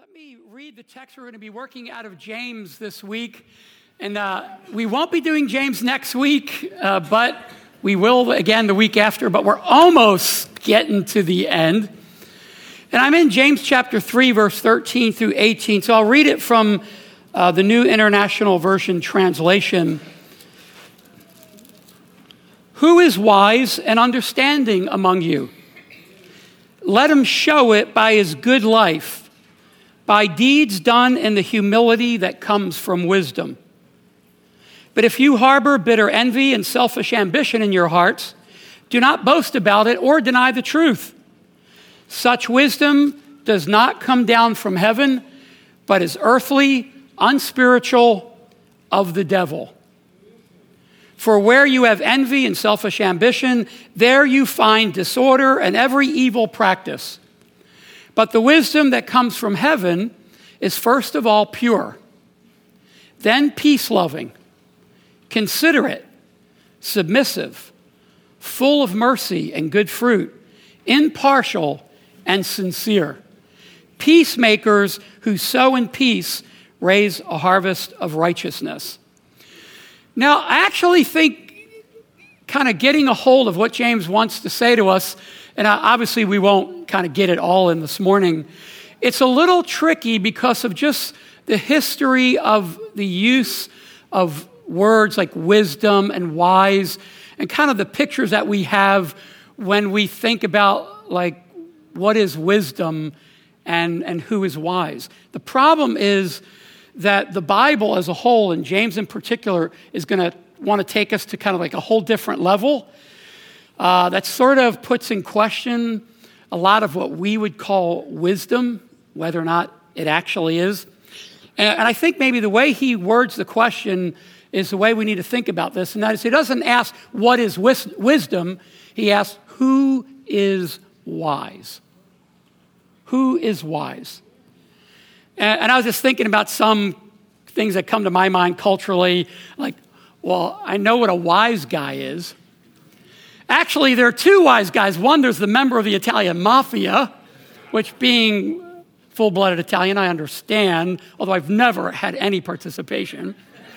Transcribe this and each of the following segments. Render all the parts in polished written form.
Let me read the text we're going to be working out of James this week. And we won't be doing James next week, but we will again the week after. But we're almost getting to the end. And I'm in James chapter 3, verse 13 through 18. So I'll read it from the New International Version translation. Who is wise and understanding among you? Let him show it by his good life, by deeds done in the humility that comes from wisdom. But if you harbor bitter envy and selfish ambition in your hearts, do not boast about it or deny the truth. Such wisdom does not come down from heaven, but is earthly, unspiritual, of the devil. For where you have envy and selfish ambition, there you find disorder and every evil practice. But the wisdom that comes from heaven is first of all pure, then peace-loving, considerate, submissive, full of mercy and good fruit, impartial and sincere. Peacemakers who sow in peace raise a harvest of righteousness. Now, I actually think kind of getting a hold of what James wants to say to us, and obviously we won't kind of get it all in this morning, it's a little tricky because of just the history of the use of words like wisdom and wise and kind of the pictures that we have when we think about like what is wisdom and who is wise. The problem is that the Bible as a whole, and James in particular, is going to want to take us to kind of like a whole different level that sort of puts in question a lot of what we would call wisdom, whether or not it actually is. And I think maybe the way he words the question is the way we need to think about this, and that is he doesn't ask what is wisdom, he asks who is wise. Who is wise? And I was just thinking about some things that come to my mind culturally, like, well, I know what a wise guy is. Actually, there are two wise guys. One, there's the member of the Italian mafia, which being full-blooded Italian, I understand, although I've never had any participation.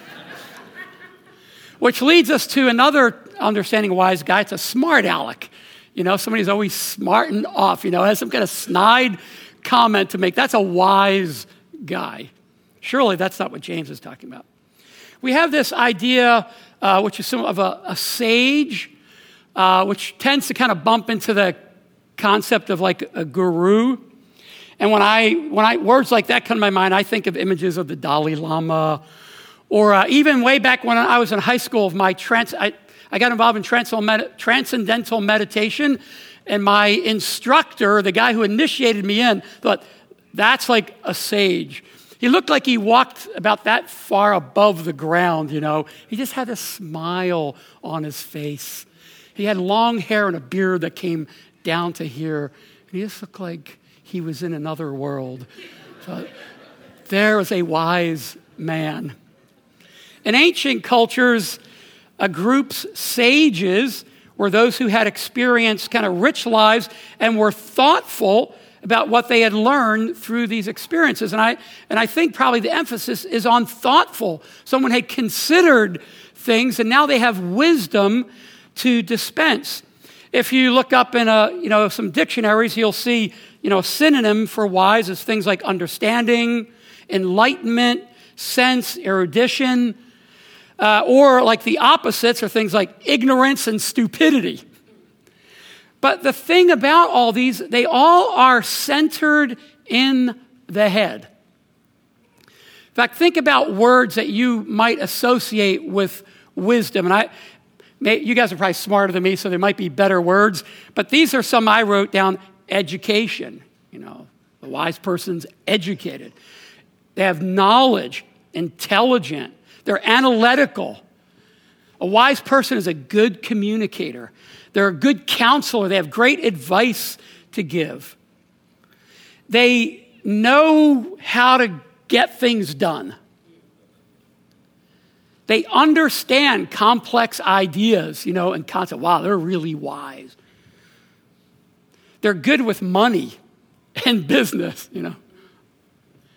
Which leads us to another understanding of wise guy. It's a smart aleck. You know, somebody who's always smart and off, you know, has some kind of snide comment to make. That's a wise guy. Surely that's not what James is talking about. We have this idea, which is some of a sage, which tends to kind of bump into the concept of like a guru. And when I words like that come to my mind, I think of images of the Dalai Lama, or even way back when I was in high school, I got involved in transcendental meditation, and my instructor, the guy who initiated me in, thought, that's like a sage. He looked like he walked about that far above the ground, you know. He just had a smile on his face. He had long hair and a beard that came down to here. And he just looked like he was in another world. So there was a wise man. In ancient cultures, a group's sages were those who had experienced kind of rich lives and were thoughtful about what they had learned through these experiences. And I think probably the emphasis is on thoughtful. Someone had considered things, and now they have wisdom to dispense. If you look up in some dictionaries, you'll see a synonym for wise is things like understanding, enlightenment, sense, erudition, or like the opposites are things like ignorance and stupidity. But the thing about all these, they all are centered in the head. In fact, think about words that you might associate with wisdom. And you guys are probably smarter than me, so there might be better words. But these are some I wrote down. Education. You know, the wise person's educated. They have knowledge, intelligent. They're analytical. A wise person is a good communicator. They're a good counselor. They have great advice to give. They know how to get things done. They understand complex ideas, and concepts. Wow, they're really wise. They're good with money and business,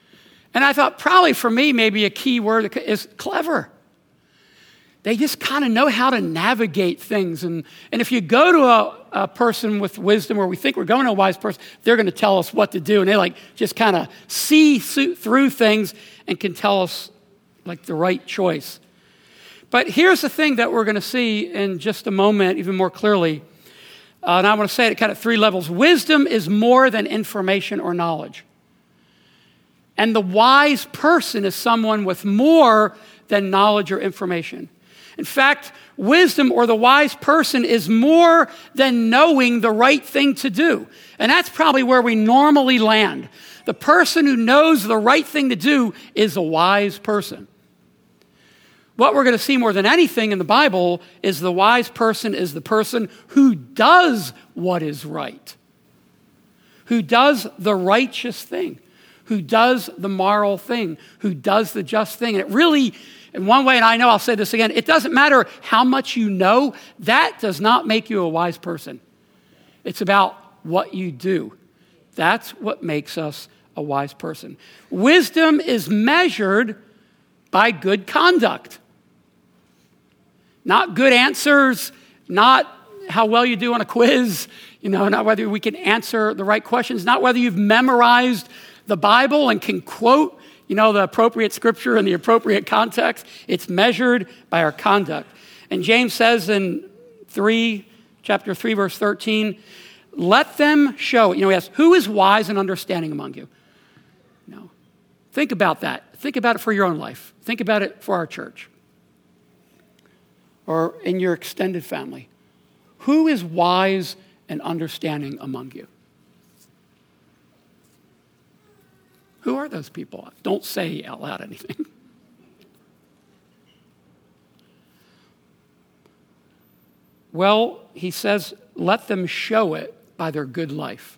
And I thought probably for me, maybe a key word is clever. They just kind of know how to navigate things. And if you go to a person with wisdom, or we think we're going to a wise person, they're going to tell us what to do. And they just kind of see through things and can tell us the right choice. But here's the thing that we're going to see in just a moment, even more clearly. And I want to say it at kind of three levels. Wisdom is more than information or knowledge. And the wise person is someone with more than knowledge or information. In fact, wisdom or the wise person is more than knowing the right thing to do. And that's probably where we normally land. The person who knows the right thing to do is a wise person. What we're going to see more than anything in the Bible is the wise person is the person who does what is right, who does the righteous thing, who does the moral thing, who does the just thing. And it really, in one way, and I know I'll say this again, it doesn't matter how much you know, that does not make you a wise person. It's about what you do. That's what makes us a wise person. Wisdom is measured by good conduct. Not good answers, not how well you do on a quiz, not whether we can answer the right questions, not whether you've memorized the Bible and can quote, the appropriate scripture in the appropriate context. It's measured by our conduct. And James says in chapter 3, verse 13, let them show, he asks, who is wise and understanding among you? Think about that. Think about it for your own life. Think about it for our church or in your extended family. Who is wise and understanding among you? Who are those people? Don't say out loud anything. Well, he says, let them show it by their good life,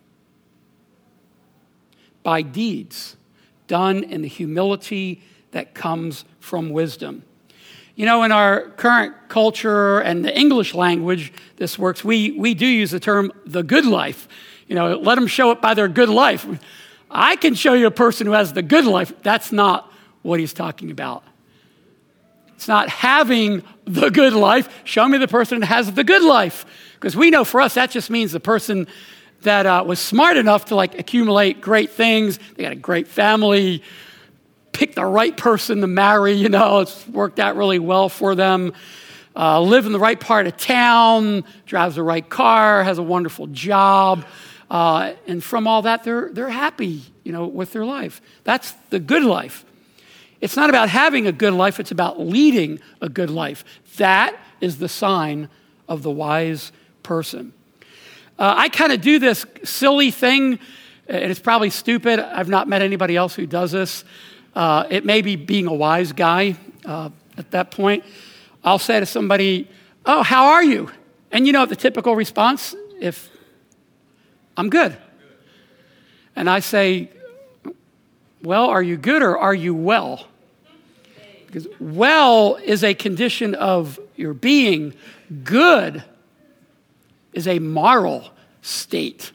by deeds done in the humility that comes from wisdom. In our current culture and the English language, this works. We do use the term the good life. Let them show it by their good life. I can show you a person who has the good life. That's not what he's talking about. It's not having the good life. Show me the person that has the good life. Because we know for us, that just means the person that was smart enough to accumulate great things. They got a great family, pick the right person to marry, it's worked out really well for them. Live in the right part of town, drives the right car, has a wonderful job. And from all that, they're happy, with their life. That's the good life. It's not about having a good life. It's about leading a good life. That is the sign of the wise person. I kind of do this silly thing, and it's probably stupid. I've not met anybody else who does this. It may be being a wise guy at that point. I'll say to somebody, oh, how are you? And the typical response, if I'm good. And I say, well, are you good or are you well? Because well is a condition of your being. Good is a moral state.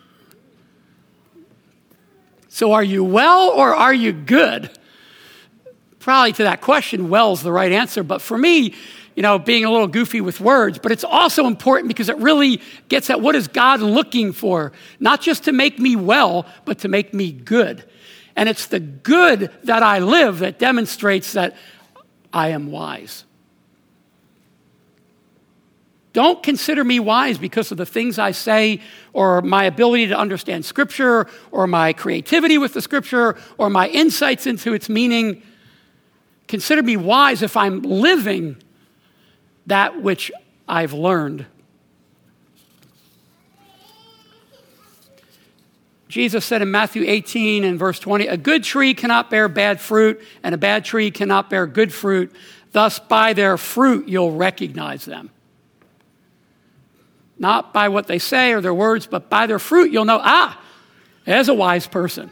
So are you well or are you good? Probably to that question, well is the right answer. But for me, being a little goofy with words, but it's also important because it really gets at what is God looking for, not just to make me well, but to make me good. And it's the good that I live that demonstrates that I am wise. Don't consider me wise because of the things I say or my ability to understand Scripture or my creativity with the Scripture or my insights into its meaning. Consider me wise if I'm living that which I've learned. Jesus said in Matthew 18 and verse 20, a good tree cannot bear bad fruit, and a bad tree cannot bear good fruit. Thus, by their fruit, you'll recognize them. Not by what they say or their words, but by their fruit, you'll know, there's a wise person.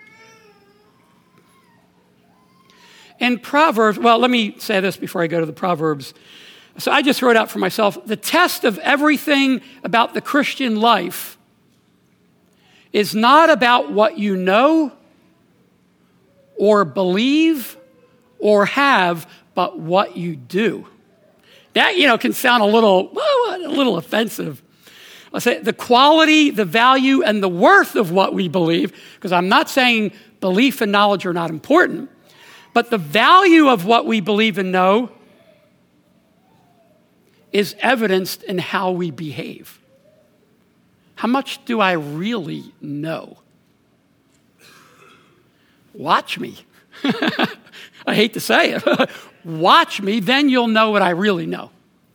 In Proverbs, well, let me say this before I go to the Proverbs. So I just wrote out for myself, the test of everything about the Christian life is not about what you know or believe or have, but what you do. That, can sound a little offensive. Let's say the quality, the value, and the worth of what we believe, because I'm not saying belief and knowledge are not important, but the value of what we believe and know is evidenced in how we behave. How much do I really know? Watch me. I hate to say it. Watch me, then you'll know what I really know.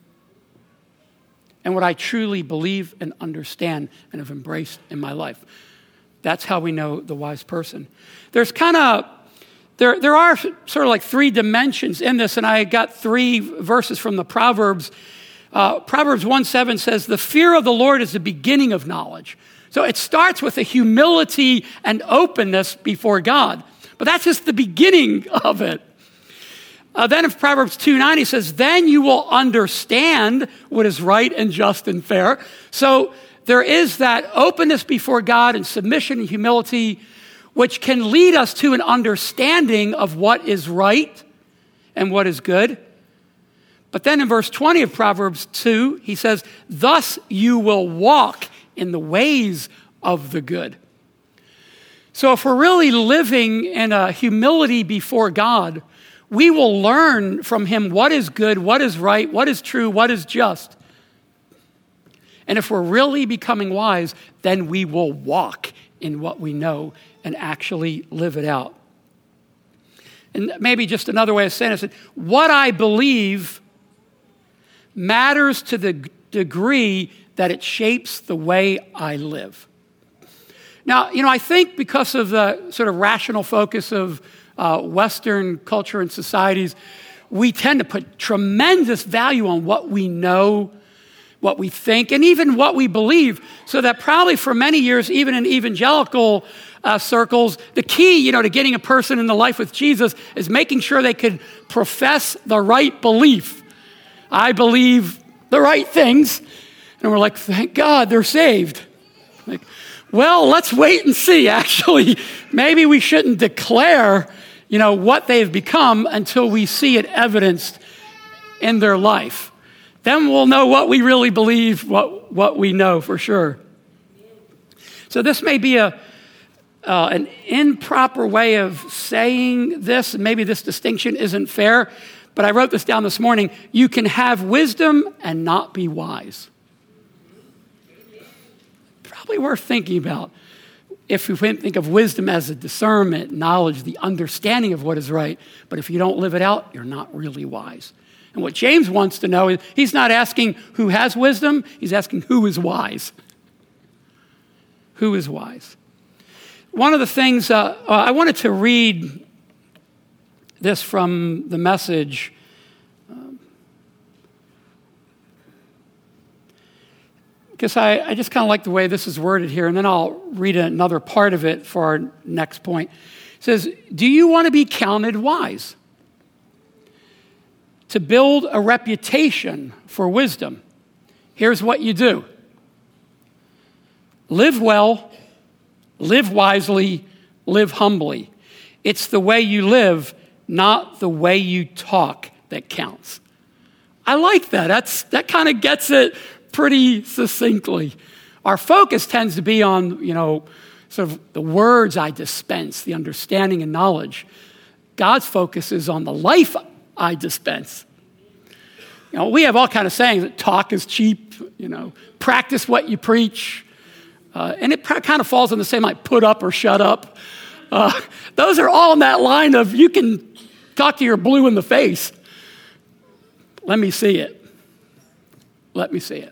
And what I truly believe and understand and have embraced in my life. That's how we know the wise person. There's there are sort of like three dimensions in this, and I got 3 verses from the Proverbs. Proverbs 1:7 says, the fear of the Lord is the beginning of knowledge. So it starts with a humility and openness before God. But that's just the beginning of it. Then in Proverbs 2:9, he says, then you will understand what is right and just and fair. So there is that openness before God and submission and humility, which can lead us to an understanding of what is right and what is good. But then in verse 20 of Proverbs 2, he says, thus you will walk in the ways of the good. So if we're really living in a humility before God, we will learn from him what is good, what is right, what is true, what is just. And if we're really becoming wise, then we will walk in what we know and actually live it out. And maybe just another way of saying it is, what I believe matters to the degree that it shapes the way I live. Now, I think because of the sort of rational focus of Western culture and societies, we tend to put tremendous value on what we know, what we think, and even what we believe, so that probably for many years, even in evangelical circles, the key, to getting a person in the life with Jesus is making sure they could profess the right belief. I believe the right things. And we're like, thank God they're saved. Like, well, let's wait and see, actually. Maybe we shouldn't declare, what they've become until we see it evidenced in their life. Then we'll know what we really believe, what we know for sure. So this may be an improper way of saying this, and maybe this distinction isn't fair, but I wrote this down this morning. You can have wisdom and not be wise. Probably worth thinking about. If we think of wisdom as a discernment, knowledge, the understanding of what is right, but if you don't live it out, you're not really wise. And what James wants to know is, he's not asking who has wisdom, he's asking who is wise. Who is wise? One of the things, I wanted to read this from the Message. Because I just kind of like the way this is worded here, and then I'll read another part of it for our next point. It says, do you want to be counted wise? To build a reputation for wisdom, here's what you do. Live well, live wisely, live humbly. It's the way you live, not the way you talk, that counts. I like that. That kind of gets it pretty succinctly. Our focus tends to be on, sort of the words I dispense, the understanding and knowledge. God's focus is on the life I dispense. We have all kind of sayings that talk is cheap, practice what you preach. And it kind of falls in the same like put up or shut up. Those are all in that line of you can talk to your blue in the face. Let me see it. Let me see it.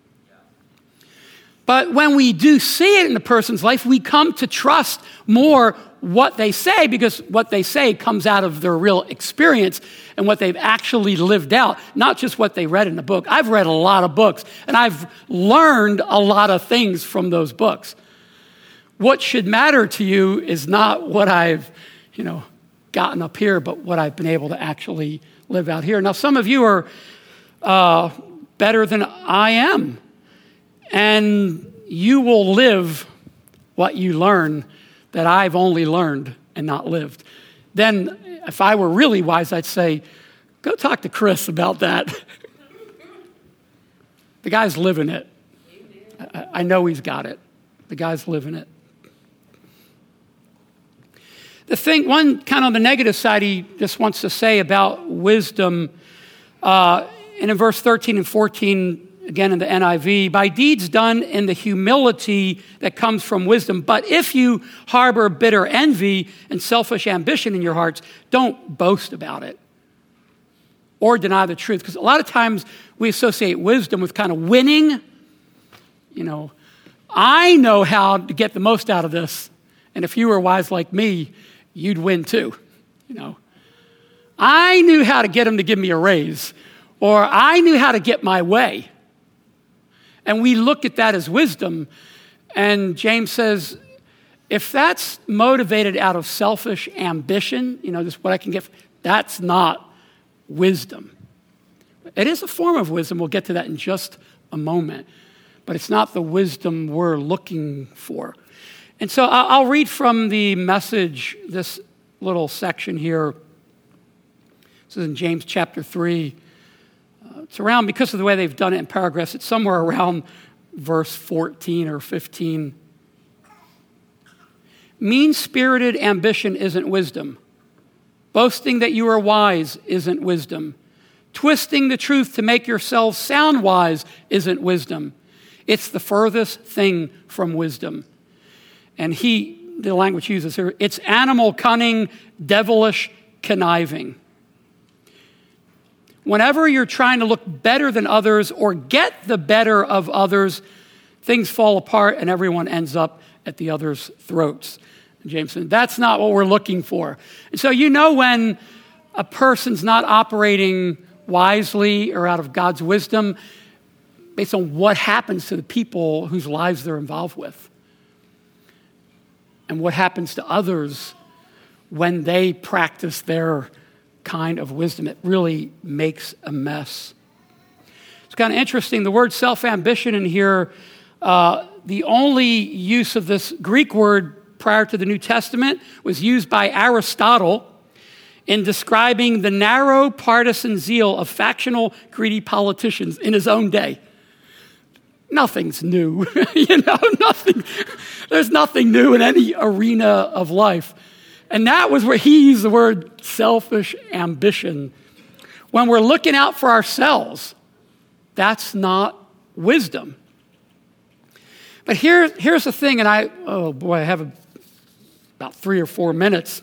But when we do see it in a person's life, we come to trust more what they say, because what they say comes out of their real experience and what they've actually lived out, not just what they read in a book. I've read a lot of books, and I've learned a lot of things from those books. What should matter to you is not what I've, gotten up here, but what I've been able to actually live out here. Now, some of you are better than I am, and you will live what you learn that I've only learned and not lived. then if I were really wise, I'd say, go talk to Chris about that. The guy's living it. I know he's got it. The guy's living it. One kind of the negative side he just wants to say about wisdom, and in verse 13 and 14, again in the NIV, by deeds done in the humility that comes from wisdom. But if you harbor bitter envy and selfish ambition in your hearts, don't boast about it or deny the truth. Because a lot of times we associate wisdom with kind of winning. I know how to get the most out of this. And if you were wise like me, you'd win too. I knew how to get him to give me a raise, or I knew how to get my way. And we look at that as wisdom. And James says, if that's motivated out of selfish ambition, just what I can get, that's not wisdom. It is a form of wisdom. We'll get to that in just a moment. But it's not the wisdom we're looking for. And so I'll read from the Message, this little section here. This is in James chapter 3. It's around, because of the way they've done it in paragraphs, it's somewhere around verse 14 or 15. Mean-spirited ambition isn't wisdom. Boasting that you are wise isn't wisdom. Twisting the truth to make yourselves sound wise isn't wisdom. It's the furthest thing from wisdom. And the language he uses here, it's animal cunning, devilish conniving. Whenever you're trying to look better than others or get the better of others, things fall apart and everyone ends up at the other's throats. James said, that's not what we're looking for. And so when a person's not operating wisely or out of God's wisdom based on what happens to the people whose lives they're involved with. And what happens to others when they practice their kind of wisdom. It really makes a mess. It's kind of interesting. The word self-ambition in here, the only use of this Greek word prior to the New Testament was used by Aristotle in describing the narrow partisan zeal of factional, greedy politicians in his own day. Nothing's new, nothing. There's nothing new in any arena of life. And that was where he used the word selfish ambition. When we're looking out for ourselves, that's not wisdom. But here's the thing, and I have about 3 or 4 minutes.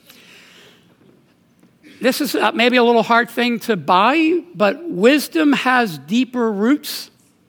This is maybe a little hard thing to buy, but wisdom has deeper roots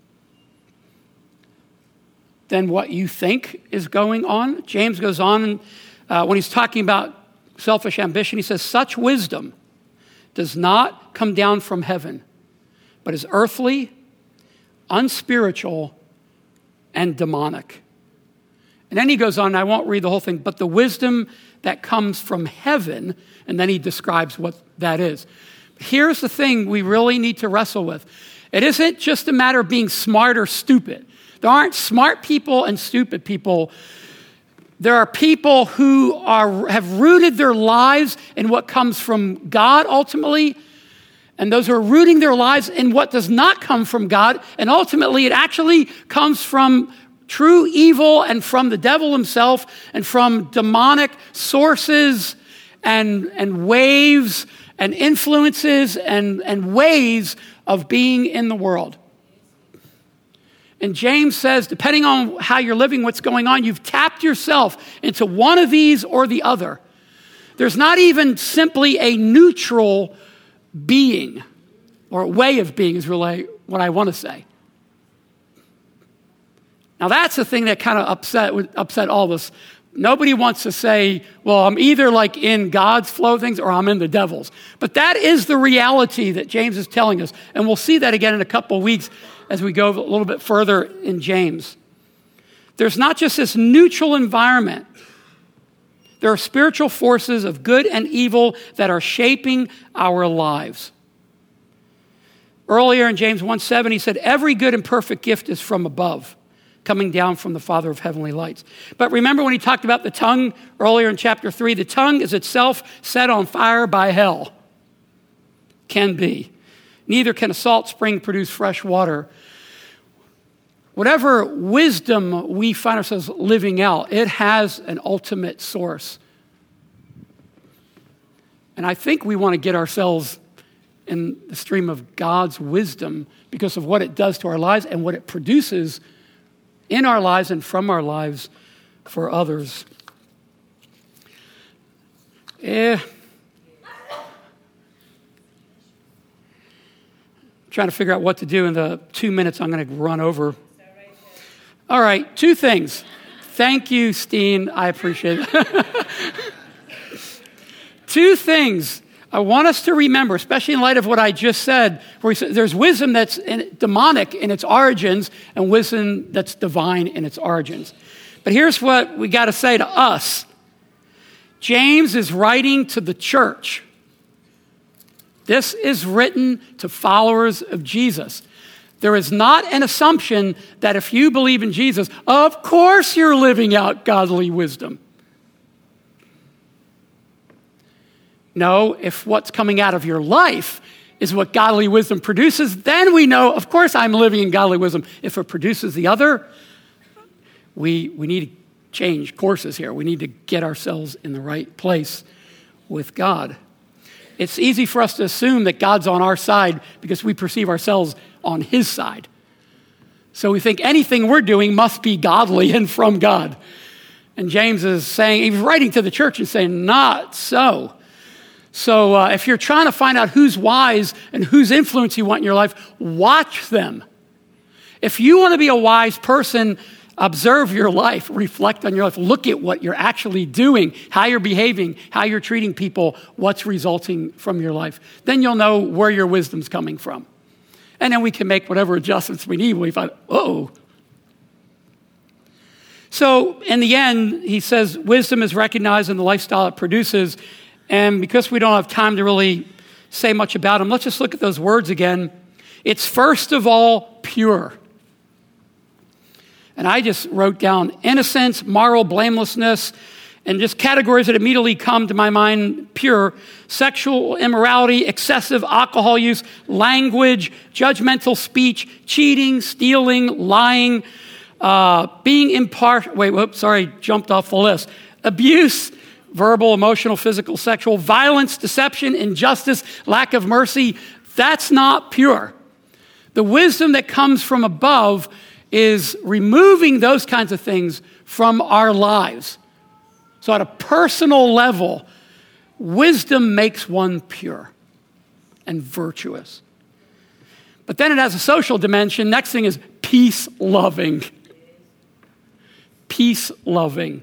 than what you think is going on. James goes on, when he's talking about selfish ambition, he says, such wisdom does not come down from heaven, but is earthly, unspiritual, and demonic. And then he goes on, I won't read the whole thing, but the wisdom that comes from heaven, and then he describes what that is. Here's the thing we really need to wrestle with. It isn't just a matter of being smart or stupid. There aren't smart people and stupid people. There are people who have rooted their lives in what comes from God ultimately, and those who are rooting their lives in what does not come from God, and ultimately it actually comes from true evil and from the devil himself and from demonic sources and waves and influences and ways of being in the world. And James says, depending on how you're living, what's going on, you've tapped yourself into one of these or the other. There's not even simply a neutral being or way of being is really what I want to say. Now that's the thing that kind of upset all of us. Nobody wants to say, well, I'm either like in God's flow of things or I'm in the devil's. But that is the reality that James is telling us. And we'll see that again in a couple of weeks as we go a little bit further in James. There's not just this neutral environment. There are spiritual forces of good and evil that are shaping our lives. Earlier in James 1:7, he said, every good and perfect gift is from above, coming down from the Father of heavenly lights. But remember when he talked about the tongue earlier in chapter 3, the tongue is itself set on fire by hell. Can be. Neither can a salt spring produce fresh water. Whatever wisdom we find ourselves living out, it has an ultimate source. And I think we want to get ourselves in the stream of God's wisdom because of what it does to our lives and what it produces in our lives and from our lives for others. Trying to figure out what to do in the 2 minutes I'm going to run over. All right, 2 things. Thank you, Steen. I appreciate it. 2 things I want us to remember, especially in light of what I just said, where he said there's wisdom that's demonic in its origins and wisdom that's divine in its origins. But here's what we got to say to us. James is writing to the church. This is written to followers of Jesus. There is not an assumption that if you believe in Jesus, of course you're living out godly wisdom. No, if what's coming out of your life is what godly wisdom produces, then we know, of course I'm living in godly wisdom. If it produces the other, we need to change courses here. We need to get ourselves in the right place with God. It's easy for us to assume that God's on our side because we perceive ourselves on his side. So we think anything we're doing must be godly and from God. And James is saying, he's writing to the church and saying, not so. So if you're trying to find out who's wise and whose influence you want in your life, watch them. If you want to be a wise person, observe your life, reflect on your life, look at what you're actually doing, how you're behaving, how you're treating people, what's resulting from your life. Then you'll know where your wisdom's coming from. And then we can make whatever adjustments we need when we find, So in the end, he says, wisdom is recognized in the lifestyle it produces. And because we don't have time to really say much about them, let's just look at those words again. It's first of all pure. And I just wrote down innocence, moral blamelessness, and just categories that immediately come to my mind: pure, sexual immorality, excessive alcohol use, language, judgmental speech, cheating, stealing, lying, being impartial, jumped off the list. Abuse, verbal, emotional, physical, sexual, violence, deception, injustice, lack of mercy. That's not pure. The wisdom that comes from above is removing those kinds of things from our lives. So at a personal level, wisdom makes one pure and virtuous. But then it has a social dimension. Next thing is peace-loving. Peace-loving.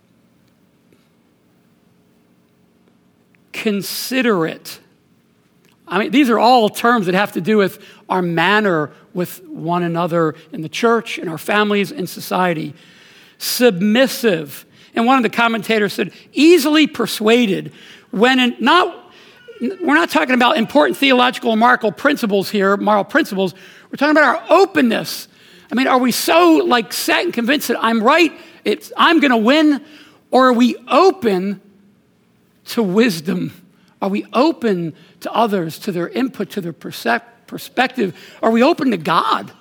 Considerate. I mean, these are all terms that have to do with our manner with one another in the church, in our families, in society. Submissive. And one of the commentators said, easily persuaded. We're not talking about important theological and moral principles here, moral principles. We're talking about our openness. I mean, are we so set and convinced that I'm right, I'm going to win? Or are we open to wisdom? Are we open to others, to their input, to their perspective? Are we open to God?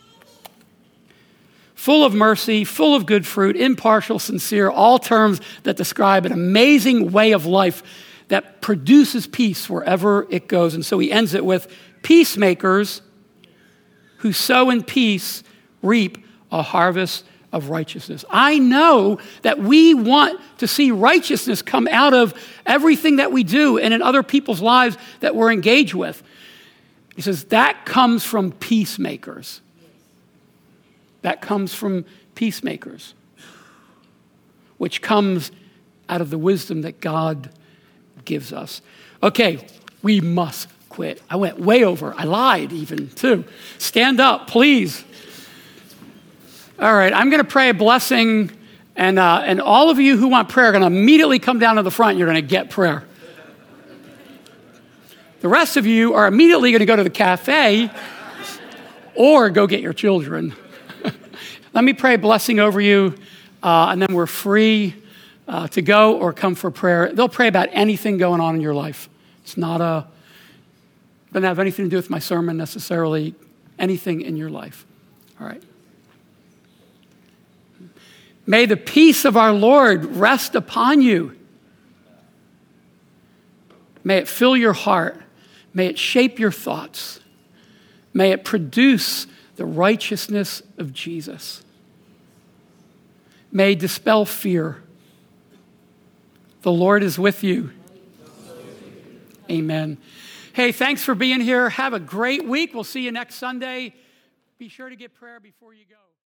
Full of mercy, full of good fruit, impartial, sincere, all terms that describe an amazing way of life that produces peace wherever it goes. And so he ends it with peacemakers who sow in peace reap a harvest of righteousness. I know that we want to see righteousness come out of everything that we do and in other people's lives that we're engaged with. He says that comes from peacemakers. That comes from peacemakers, which comes out of the wisdom that God gives us. Okay, we must quit. I went way over. I lied even too. Stand up, please. All right, I'm going to pray a blessing, and all of you who want prayer are going to immediately come down to the front. You're going to get prayer. The rest of you are immediately going to go to the cafe or go get your children. Let me pray a blessing over you, and then we're free to go or come for prayer. They'll pray about anything going on in your life. It's not doesn't have anything to do with my sermon necessarily, anything in your life. All right. May the peace of our Lord rest upon you. May it fill your heart. May it shape your thoughts. May it produce the righteousness of Jesus. May it dispel fear. The Lord is with you. Amen. Hey, thanks for being here. Have a great week. We'll see you next Sunday. Be sure to get prayer before you go.